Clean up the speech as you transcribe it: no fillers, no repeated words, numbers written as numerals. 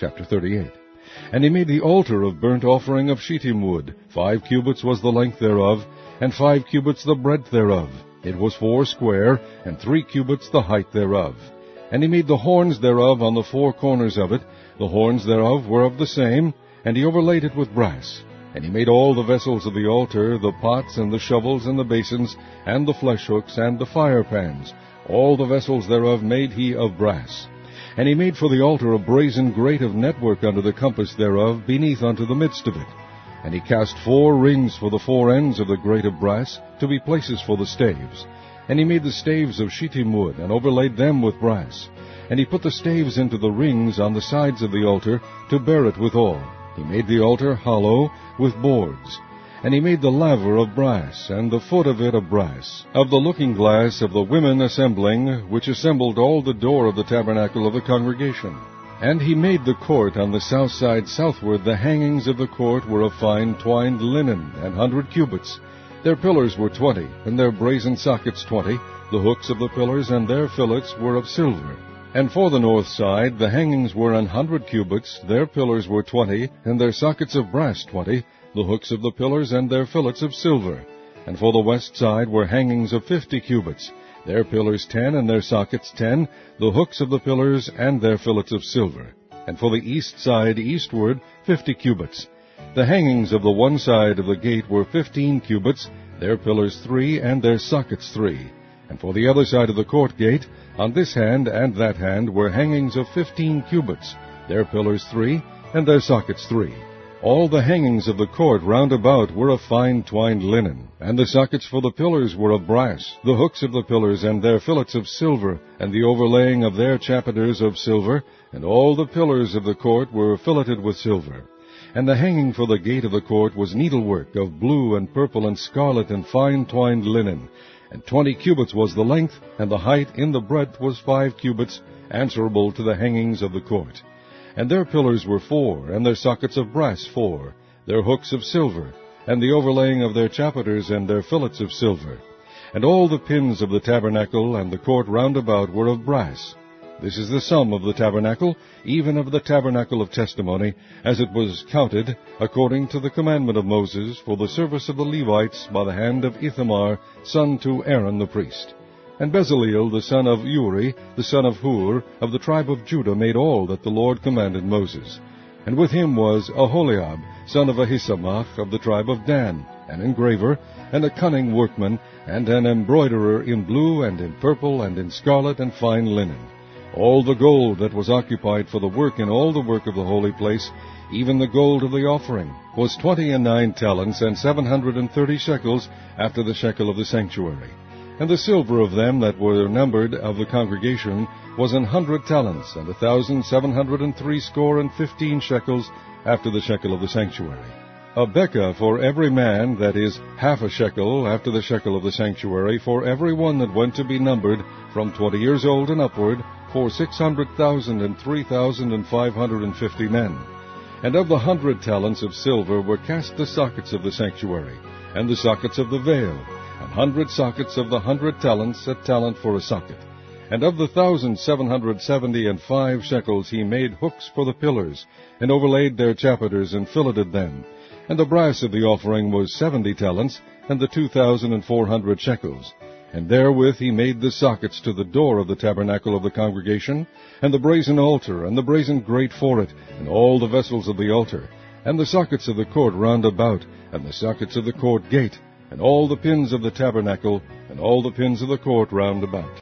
Chapter 38. And he made the altar of burnt offering of shittim wood. 5 cubits was the length thereof, and 5 cubits the breadth thereof. It was 4 square, and 3 cubits the height thereof. And he made the horns thereof on the 4 corners of it. The horns thereof were of the same, and he overlaid it with brass. And he made all the vessels of the altar, the pots, and the shovels, and the basins, and the flesh hooks, and the fire pans. All the vessels thereof made he of brass. And he made for the altar a brazen grate of network under the compass thereof, beneath unto the midst of it. And he cast 4 rings for the 4 ends of the grate of brass, to be places for the staves. And he made the staves of shittim wood, and overlaid them with brass. And he put the staves into the rings on the sides of the altar, to bear it withal. He made the altar hollow, with boards. And he made the laver of brass, and the foot of it of brass, of the looking glass of the women assembling, which assembled all the door of the tabernacle of the congregation. And he made the court on the south side southward. The hangings of the court were of fine twined linen, 100 cubits. Their pillars were 20, and their brazen sockets 20. The hooks of the pillars and their fillets were of silver. And for the north side the hangings were 100 cubits. Their pillars were 20, and their sockets of brass 20. The hooks of the pillars and their fillets of silver. And for the west side were hangings of 50 cubits. Their pillars 10, and their sockets 10. The hooks of the pillars and their fillets of silver. And for the east side eastward 50 cubits. The hangings of the one side of the gate were 15 cubits. Their pillars 3, and their sockets 3. And for the other side of the court gate, on this hand and that hand, were hangings of 15 cubits. Their pillars 3, and their sockets 3. All the hangings of the court round about were of fine twined linen, and the sockets for the pillars were of brass, the hooks of the pillars and their fillets of silver, and the overlaying of their chapiters of silver, and all the pillars of the court were filleted with silver. And the hanging for the gate of the court was needlework of blue and purple and scarlet and fine twined linen, and 20 cubits was the length, and the height in the breadth was 5 cubits, answerable to the hangings of the court. And their pillars were 4, and their sockets of brass 4, their hooks of silver, and the overlaying of their chapiters and their fillets of silver. And all the pins of the tabernacle and the court round about were of brass. This is the sum of the tabernacle, even of the tabernacle of testimony, as it was counted, according to the commandment of Moses, for the service of the Levites, by the hand of Ithamar, son to Aaron the priest. And Bezaleel, the son of Uri, the son of Hur, of the tribe of Judah, made all that the Lord commanded Moses. And with him was Aholiab, son of Ahisamach, of the tribe of Dan, an engraver, and a cunning workman, and an embroiderer in blue, and in purple, and in scarlet, and fine linen. All the gold that was occupied for the work in all the work of the holy place, even the gold of the offering, was 29 talents, and 730 shekels, after the shekel of the sanctuary. And the silver of them that were numbered of the congregation was 100 talents, and 1,703 shekels, after the shekel of the sanctuary. A bekah for every man, that is, half a shekel, after the shekel of the sanctuary, for every one that went to be numbered, from 20 years old and upward, for 600,000 and 3,550 men. And of the 100 talents of silver were cast the sockets of the sanctuary, and the sockets of the veil, 100 sockets of the 100 talents, a talent for a socket. And of the 1,775 shekels he made hooks for the pillars, and overlaid their chapiters, and filleted them. And the brass of the offering was 70 talents, and the 2,400 shekels. And therewith he made the sockets to the door of the tabernacle of the congregation, and the brazen altar, and the brazen grate for it, and all the vessels of the altar, and the sockets of the court round about, and the sockets of the court gate, and all the pins of the tabernacle, and all the pins of the court round about.